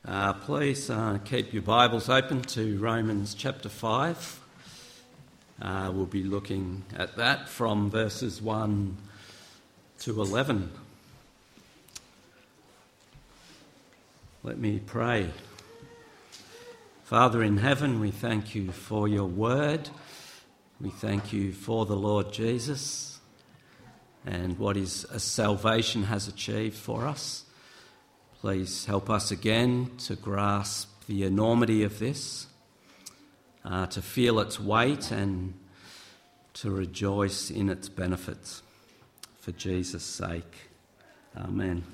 Please keep your Bibles open to Romans chapter 5. We'll be looking at that from verses 1 to 11. Let me pray. Father in heaven, we thank you for your word. We thank you for the Lord Jesus and what his salvation has achieved for us. Please help us again to grasp the enormity of this, to feel its weight and to rejoice in its benefits. For Jesus' sake. Amen.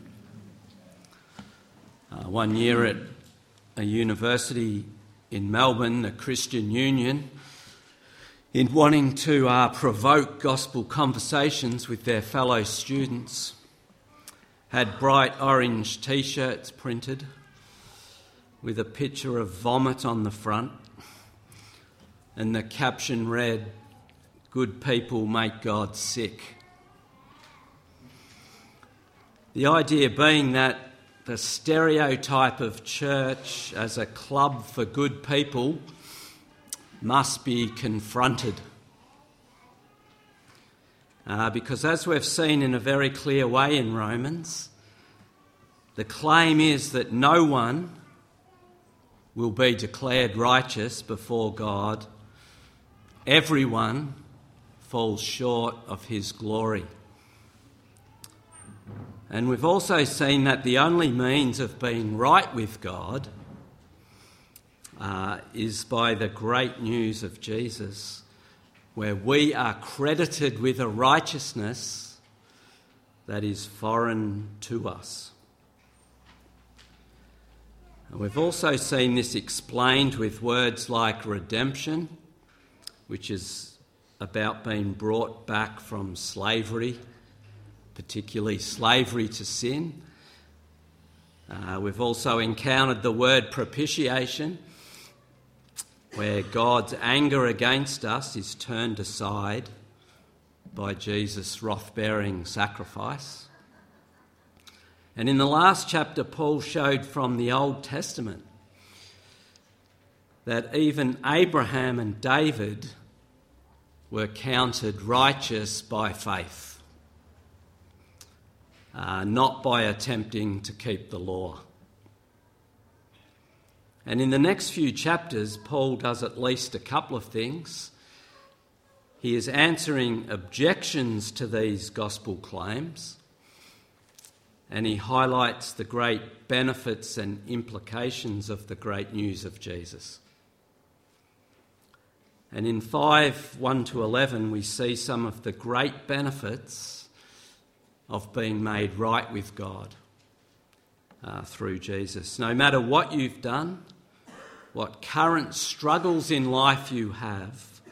One year at a university in Melbourne, the Christian Union, in wanting to provoke gospel conversations with their fellow students, had bright orange T-shirts printed with a picture of vomit on the front, and the caption read, "Good people make God sick." The idea being that the stereotype of church as a club for good people must be confronted. Because as we've seen in a very clear way in Romans, the claim is that no one will be declared righteous before God. Everyone falls short of his glory. And we've also seen that the only means of being right with God is by the great news of Jesus, where we are credited with a righteousness that is foreign to us. And we've also seen this explained with words like redemption, which is about being brought back from slavery, particularly slavery to sin. We've also encountered the word propitiation, where God's anger against us is turned aside by Jesus' wrath-bearing sacrifice. And in the last chapter, Paul showed from the Old Testament that even Abraham and David were counted righteous by faith, not by attempting to keep the law. And in the next few chapters, Paul does at least a couple of things. He is answering objections to these gospel claims, and he highlights the great benefits and implications of the great news of Jesus. And in 5:1 to 11, we see some of the great benefits of being made right with God through Jesus. No matter what you've done, what current struggles in life you have,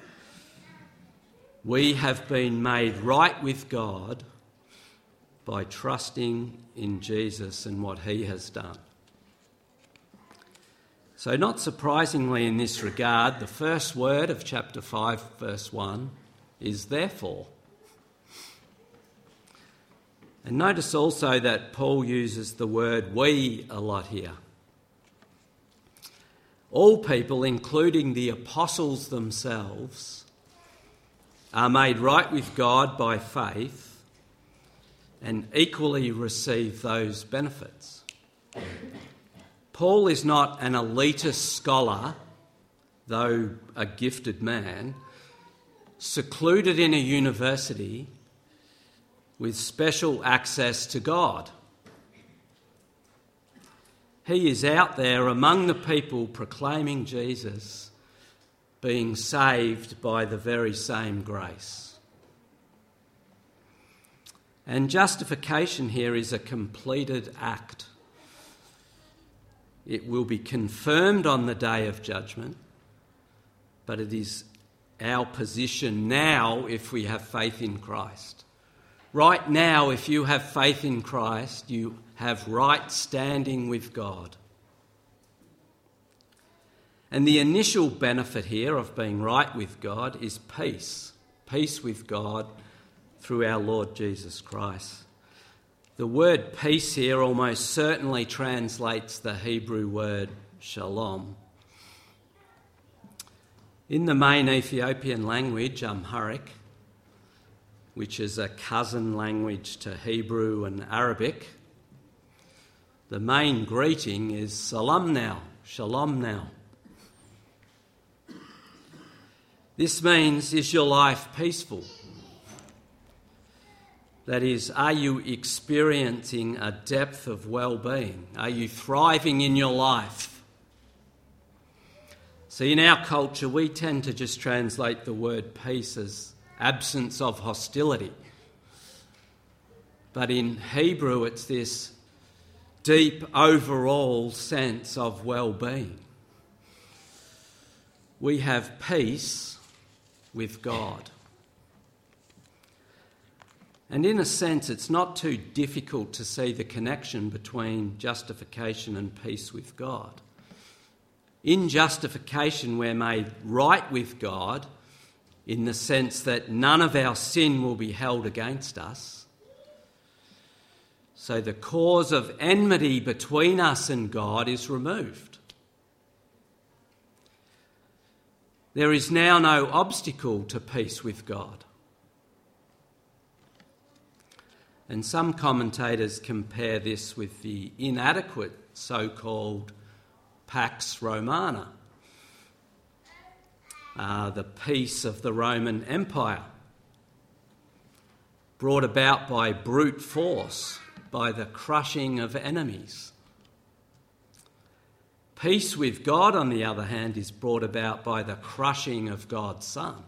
we have been made right with God by trusting in Jesus and what he has done. So not surprisingly in this regard, the first word of chapter 5, verse 1 is therefore. And notice also that Paul uses the word we a lot here. All people, including the apostles themselves, are made right with God by faith and equally receive those benefits. Paul is not an elitist scholar, though a gifted man, secluded in a university with special access to God. He is out there among the people proclaiming Jesus, being saved by the very same grace. And justification here is a completed act. It will be confirmed on the day of judgment, but it is our position now if we have faith in Christ. Right now, if you have faith in Christ, you have right standing with God. And the initial benefit here of being right with God is peace. Peace with God through our Lord Jesus Christ. The word peace here almost certainly translates the Hebrew word shalom. In the main Ethiopian language, Amharic, which is a cousin language to Hebrew and Arabic, the main greeting is salam now, shalom now. This means, is your life peaceful? That is, are you experiencing a depth of well-being? Are you thriving in your life? See, in our culture, we tend to just translate the word peace as absence of hostility. But in Hebrew, it's this deep overall sense of well-being. We have peace with God. And in a sense, it's not too difficult to see the connection between justification and peace with God. In justification, we're made right with God in the sense that none of our sin will be held against us. So the cause of enmity between us and God is removed. There is now no obstacle to peace with God. And some commentators compare this with the inadequate so-called Pax Romana, the peace of the Roman Empire, brought about by brute force, by the crushing of enemies. Peace with God, on the other hand, is brought about by the crushing of God's Son,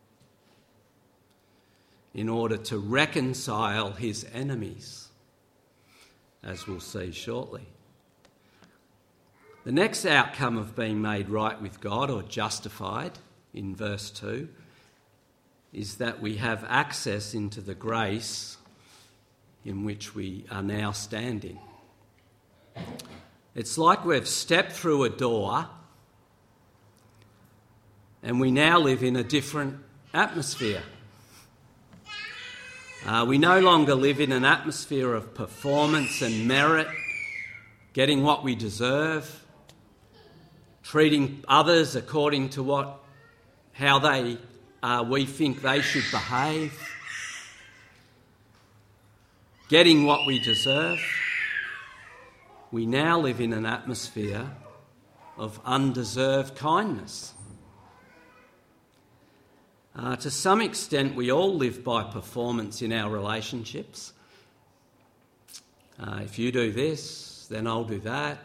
in order to reconcile his enemies, as we'll see shortly. The next outcome of being made right with God, or justified, in verse 2, is that we have access into the grace in which we are now standing. It's like we've stepped through a door and we now live in a different atmosphere. We no longer live in an atmosphere of performance and merit, getting what we deserve, treating others according to how we think they should behave, getting what we deserve. We now live in an atmosphere of undeserved kindness. To some extent, we all live by performance in our relationships. If you do this, then I'll do that.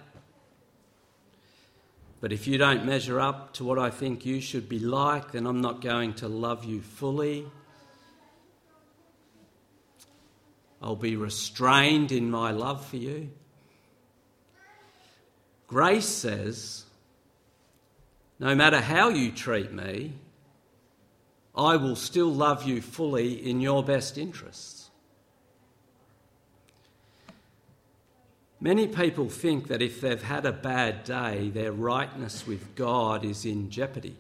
But if you don't measure up to what I think you should be like, then I'm not going to love you fully. I'll be restrained in my love for you. Grace says, no matter how you treat me, I will still love you fully in your best interests. Many people think that if they've had a bad day, their rightness with God is in jeopardy.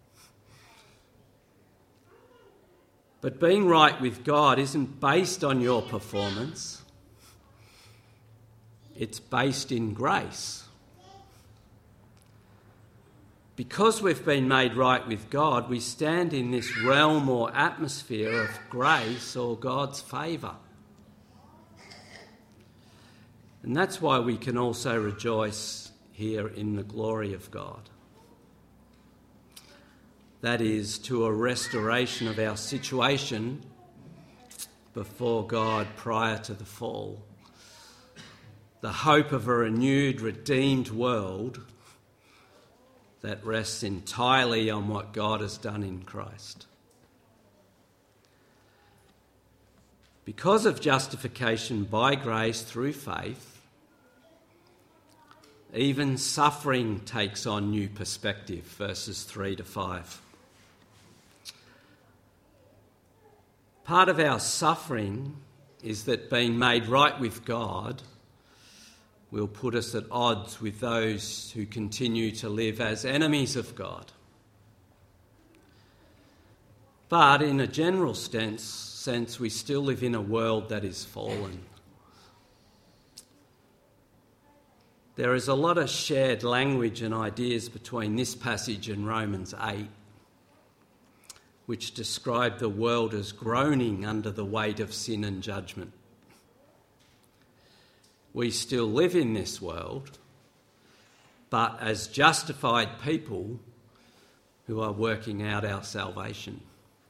But being right with God isn't based on your performance. It's based in grace. Because we've been made right with God, we stand in this realm or atmosphere of grace or God's favour. And that's why we can also rejoice here in the glory of God. That is, to a restoration of our situation before God prior to the fall. The hope of a renewed, redeemed world that rests entirely on what God has done in Christ. Because of justification by grace through faith, even suffering takes on new perspective, verses 3 to 5. Part of our suffering is that being made right with God will put us at odds with those who continue to live as enemies of God. But in a general sense, we still live in a world that is fallen. There is a lot of shared language and ideas between this passage and Romans 8, which describe the world as groaning under the weight of sin and judgment. We still live in this world, but as justified people who are working out our salvation.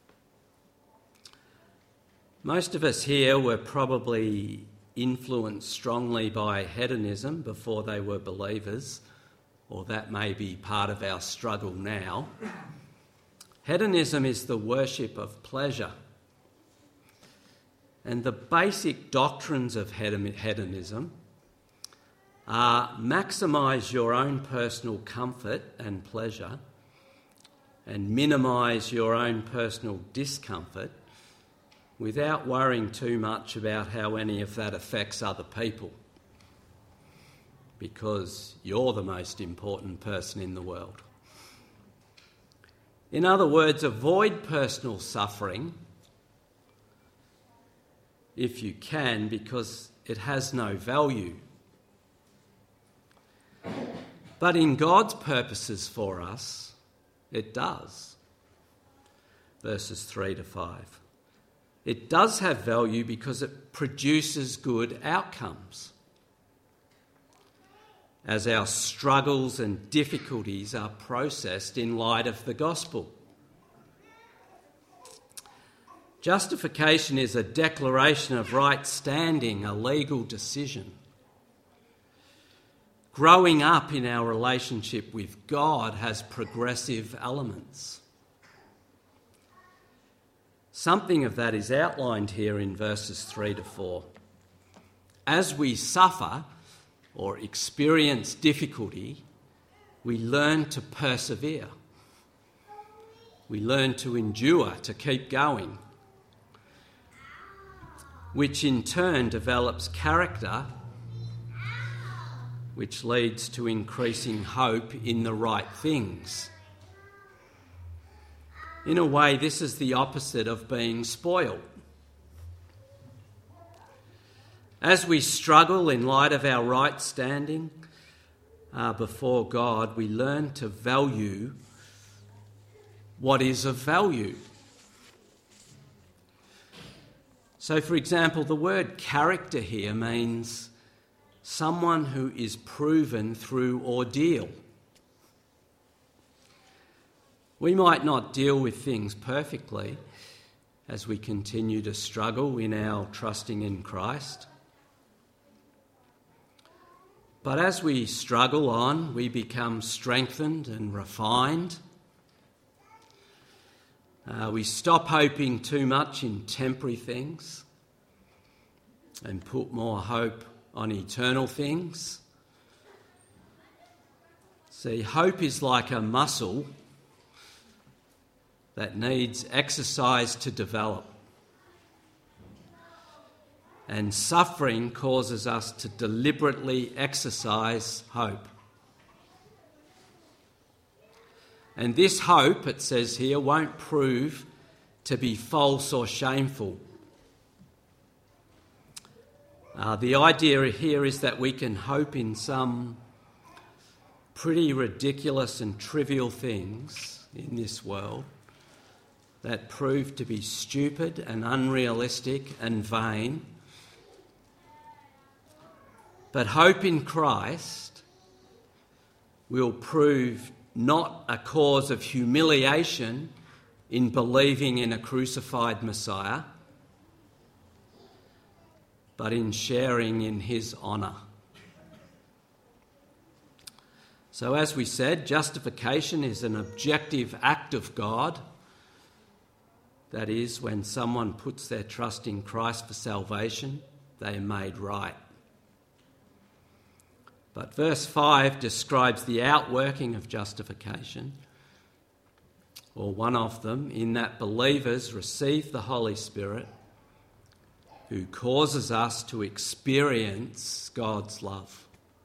Most of us here were probably influenced strongly by hedonism before they were believers, or that may be part of our struggle now. Hedonism is the worship of pleasure. And the basic doctrines of hedonism are maximise your own personal comfort and pleasure and minimise your own personal discomfort without worrying too much about how any of that affects other people, because you're the most important person in the world. In other words, avoid personal suffering if you can, because it has no value. But in God's purposes for us, it does. Verses 3 to 5. It does have value because it produces good outcomes, as our struggles and difficulties are processed in light of the gospel. Justification is a declaration of right standing, a legal decision. Growing up in our relationship with God has progressive elements. Something of that is outlined here in verses 3 to 4. As we suffer or experience difficulty, we learn to persevere. We learn to endure, to keep going, which in turn develops character, which leads to increasing hope in the right things. In a way, this is the opposite of being spoiled. As we struggle in light of our right standing before God, we learn to value what is of value. So, for example, the word character here means someone who is proven through ordeal. We might not deal with things perfectly as we continue to struggle in our trusting in Christ. But as we struggle on, we become strengthened and refined. We stop hoping too much in temporary things and put more hope on eternal things. See, hope is like a muscle that needs exercise to develop. And suffering causes us to deliberately exercise hope. And this hope, it says here, won't prove to be false or shameful. The idea here is that we can hope in some pretty ridiculous and trivial things in this world that prove to be stupid and unrealistic and vain. But hope in Christ will prove not a cause of humiliation in believing in a crucified Messiah, but in sharing in his honour. So as we said, justification is an objective act of God. That is, when someone puts their trust in Christ for salvation, they are made right. But verse 5 describes the outworking of justification, or one of them, in that believers receive the Holy Spirit, who causes us to experience God's love.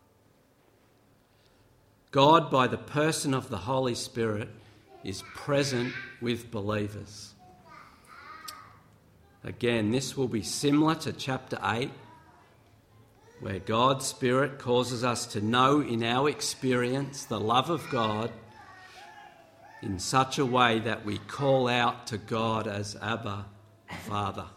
God, by the person of the Holy Spirit, is present with believers. Again, this will be similar to chapter 8, where God's Spirit causes us to know in our experience the love of God in such a way that we call out to God as Abba, Father.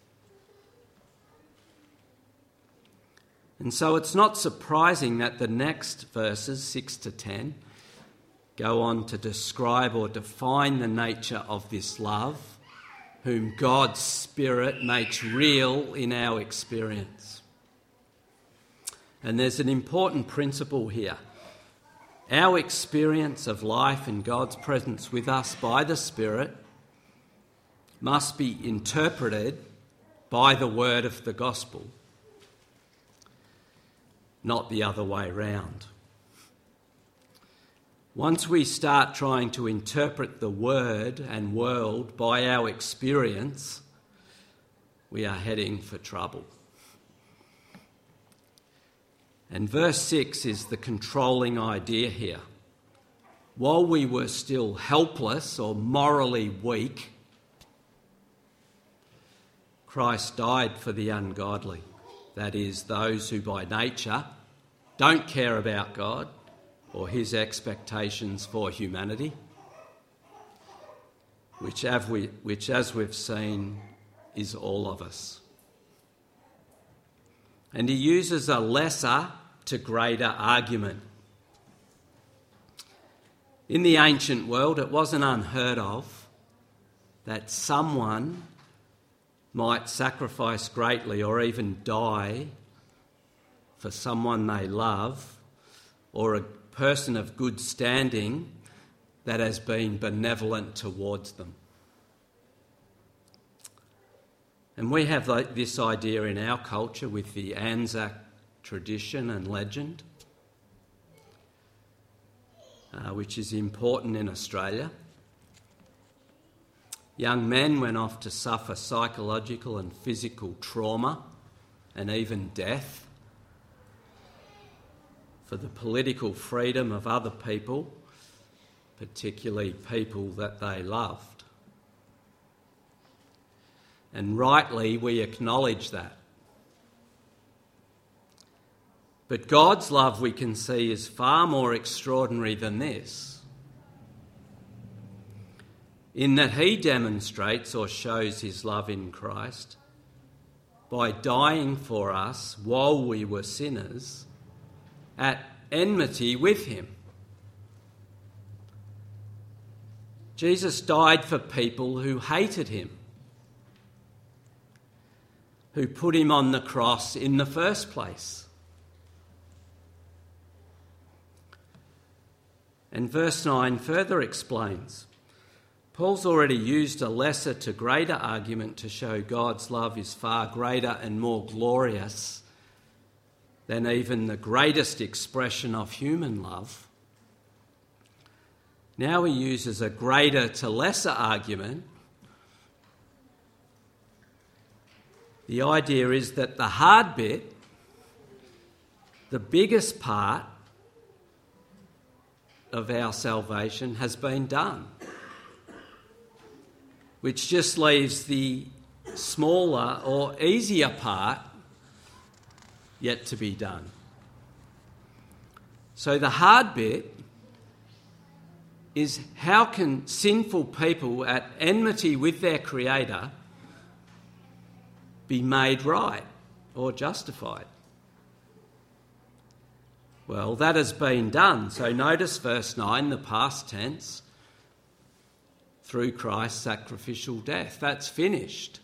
And so it's not surprising that the next verses, 6 to 10, go on to describe or define the nature of this love, whom God's Spirit makes real in our experience. And there's an important principle here. Our experience of life and God's presence with us by the Spirit must be interpreted by the word of the gospel, not the other way round. Once we start trying to interpret the word and world by our experience, we are heading for trouble. And verse 6 is the controlling idea here. While we were still helpless or morally weak, Christ died for the ungodly. That is, those who by nature don't care about God or his expectations for humanity, which as we've seen is all of us. And he uses a lesser to greater argument. In the ancient world, it wasn't unheard of that someone might sacrifice greatly or even die for someone they love or a person of good standing that has been benevolent towards them. And we have this idea in our culture with the Anzac tradition and legend, which is important in Australia. Young men went off to suffer psychological and physical trauma and even death for the political freedom of other people, particularly people that they loved. And rightly, we acknowledge that. But God's love, we can see, is far more extraordinary than this, in that he demonstrates or shows his love in Christ by dying for us while we were sinners at enmity with him. Jesus died for people who hated him, who put him on the cross in the first place. And verse 9 further explains, Paul's already used a lesser to greater argument to show God's love is far greater and more glorious than even the greatest expression of human love. Now he uses a greater to lesser argument. The idea is that the hard bit, the biggest part of our salvation has been done, which just leaves the smaller or easier part yet to be done. So the hard bit is, how can sinful people at enmity with their Creator be made right or justified? Well, that has been done. So notice verse 9, the past tense, through Christ's sacrificial death. That's finished.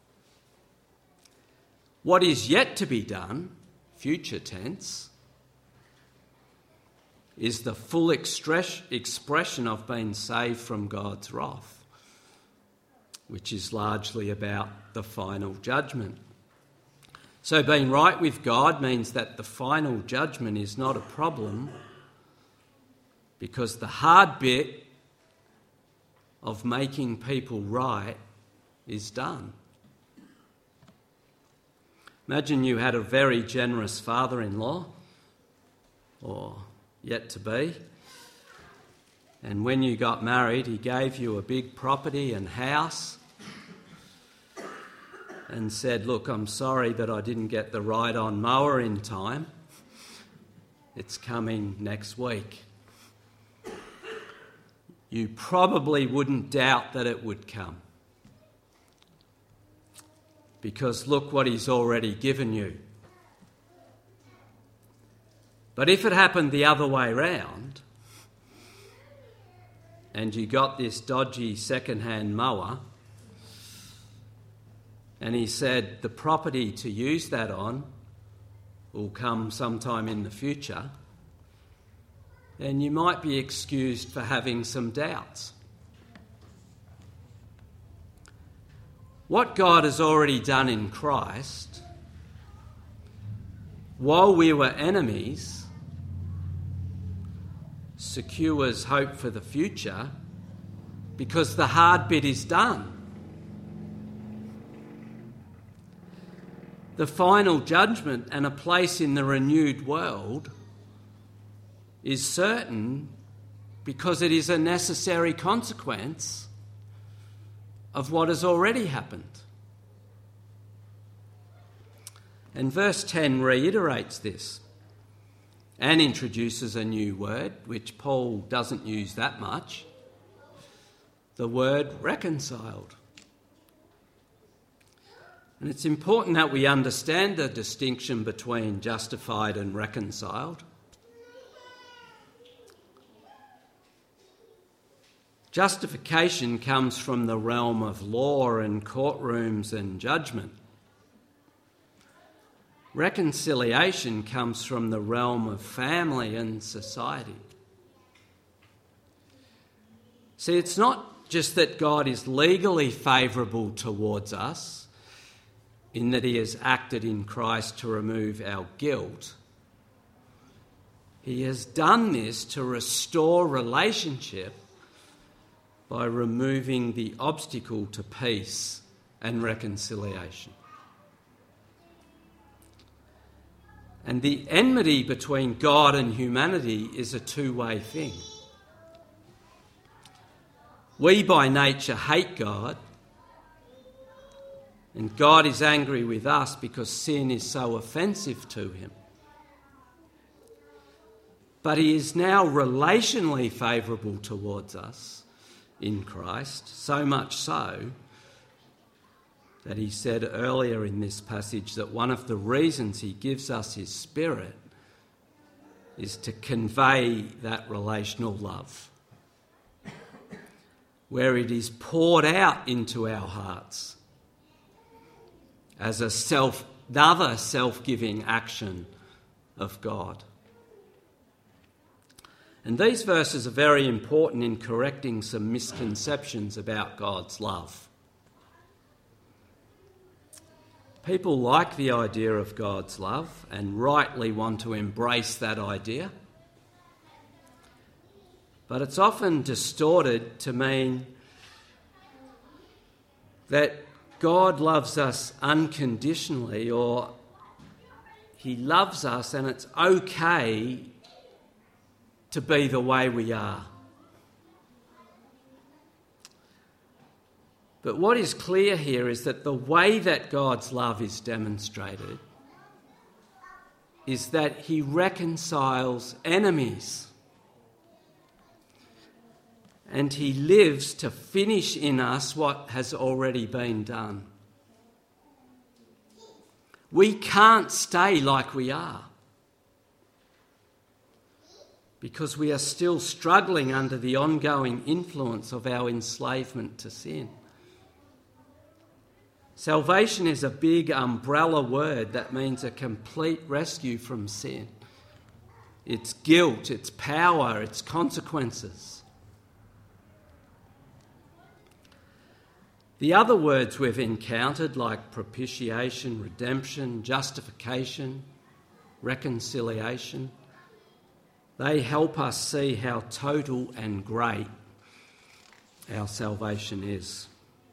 What is yet to be done, future tense, is the full expression of being saved from God's wrath, which is largely about the final judgment. So being right with God means that the final judgment is not a problem, because the hard bit of making people right is done. Imagine you had a very generous father-in-law, or yet to be, and when you got married, he gave you a big property and house, and said, "Look, I'm sorry, but I didn't get the ride-on mower in time. It's coming next week," you probably wouldn't doubt that it would come. Because look what he's already given you. But if it happened the other way round, and you got this dodgy second-hand mower, and he said the property to use that on will come sometime in the future, then you might be excused for having some doubts. What God has already done in Christ, while we were enemies, secures hope for the future because the hard bit is done. The final judgment and a place in the renewed world is certain because it is a necessary consequence of what has already happened. And verse 10 reiterates this and introduces a new word, which Paul doesn't use that much, the word reconciled. And it's important that we understand the distinction between justified and reconciled. Justification comes from the realm of law and courtrooms and judgment. Reconciliation comes from the realm of family and society. See, it's not just that God is legally favourable towards us in that he has acted in Christ to remove our guilt. He has done this to restore relationship by removing the obstacle to peace and reconciliation. And the enmity between God and humanity is a two-way thing. We by nature hate God, and God is angry with us because sin is so offensive to him. But he is now relationally favourable towards us in Christ, so much so that he said earlier in this passage that one of the reasons he gives us his Spirit is to convey that relational love, where it is poured out into our hearts as another self-giving action of God. And these verses are very important in correcting some misconceptions about God's love. People like the idea of God's love and rightly want to embrace that idea. But it's often distorted to mean that God loves us unconditionally, or he loves us and it's okay to be the way we are. But what is clear here is that the way that God's love is demonstrated is that he reconciles enemies. And he lives to finish in us what has already been done. We can't stay like we are because we are still struggling under the ongoing influence of our enslavement to sin. Salvation is a big umbrella word that means a complete rescue from sin. Its guilt, its power, its consequences. The other words we've encountered, like propitiation, redemption, justification, reconciliation, they help us see how total and great our salvation is.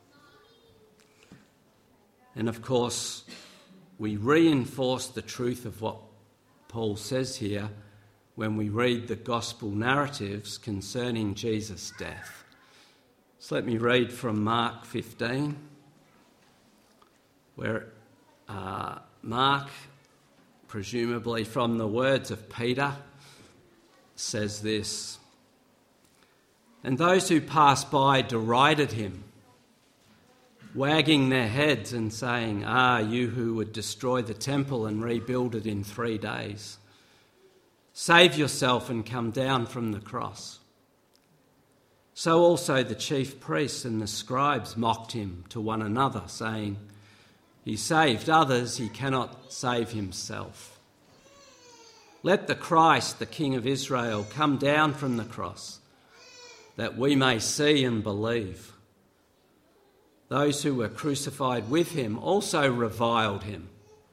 And of course, we reinforce the truth of what Paul says here when we read the gospel narratives concerning Jesus' death. So let me read from Mark 15. where Mark, presumably from the words of Peter, says this: "And those who passed by derided him, wagging their heads and saying, 'Ah, you who would destroy the temple and rebuild it in 3 days, save yourself and come down from the cross.' So also the chief priests and the scribes mocked him to one another, saying, 'He saved others, he cannot save himself. Let the Christ, the King of Israel, come down from the cross, that we may see and believe.' Those who were crucified with him also reviled him.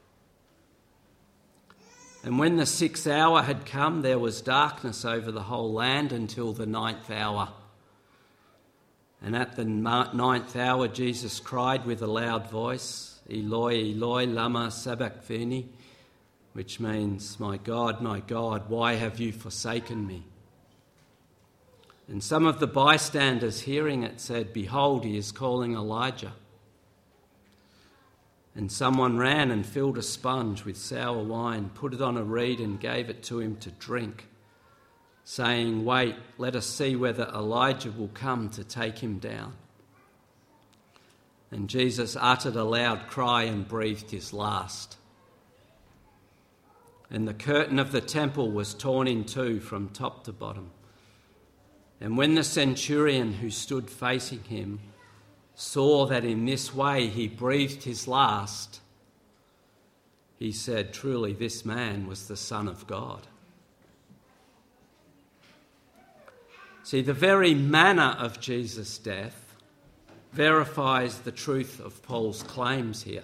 And when the 6th hour had come, there was darkness over the whole land until the 9th hour. And at the 9th hour, Jesus cried with a loud voice, 'Eloi, Eloi, lama sabachthani,' which means, my God, why have you forsaken me?" And some of the bystanders hearing it said, "Behold, he is calling Elijah." And someone ran and filled a sponge with sour wine, put it on a reed and gave it to him to drink, saying, "Wait, let us see whether Elijah will come to take him down." And Jesus uttered a loud cry and breathed his last. And the curtain of the temple was torn in two from top to bottom. And when the centurion who stood facing him saw that in this way he breathed his last, he said, "Truly this man was the Son of God." See, the very manner of Jesus' death verifies the truth of Paul's claims here.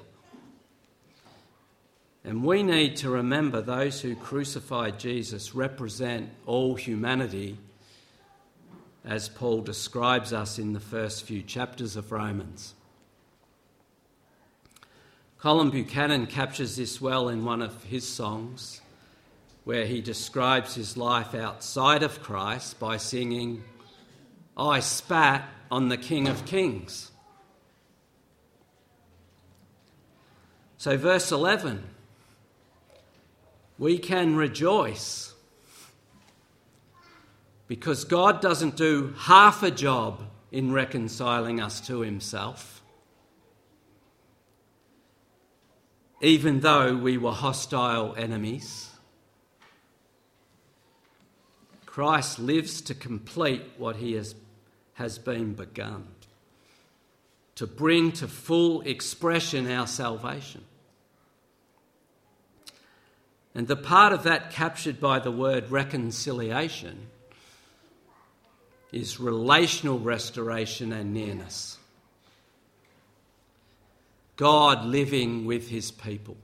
And we need to remember those who crucified Jesus represent all humanity, as Paul describes us in the first few chapters of Romans. Colin Buchanan captures this well in one of his songs, where he describes his life outside of Christ by singing, "I spat on the King of Kings." So verse 11, we can rejoice because God doesn't do half a job in reconciling us to himself, even though we were hostile enemies. Christ lives to complete what he has been begun, to bring to full expression our salvation. And the part of that captured by the word reconciliation is relational restoration and nearness. God living with his people.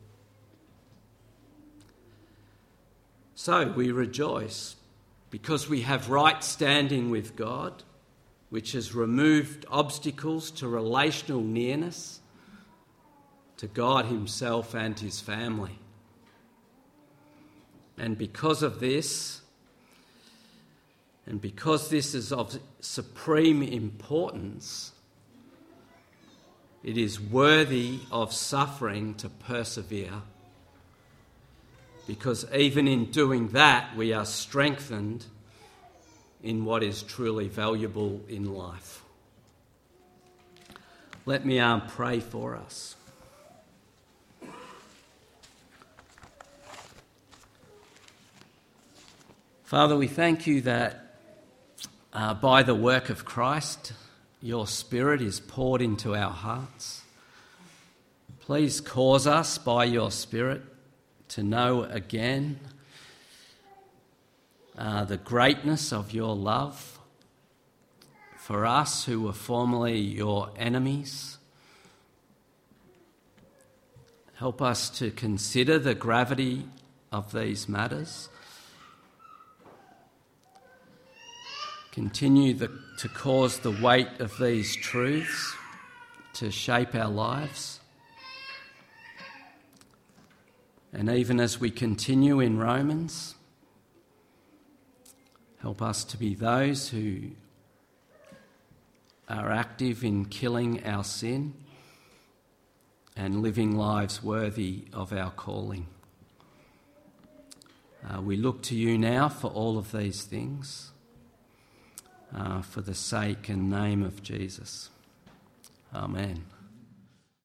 So we rejoice because we have right standing with God, which has removed obstacles to relational nearness to God himself and his family. And because of this, and because this is of supreme importance, it is worthy of suffering to persevere, because even in doing that, we are strengthened in what is truly valuable in life. Let me pray for us. Father, we thank you that by the work of Christ, your Spirit is poured into our hearts. Please cause us by your Spirit to know again the greatness of your love for us who were formerly your enemies. Help us to consider the gravity of these matters. Continue to cause the weight of these truths to shape our lives. And even as we continue in Romans, help us to be those who are active in killing our sin and living lives worthy of our calling. We look to you now for all of these things, for the sake and name of Jesus. Amen.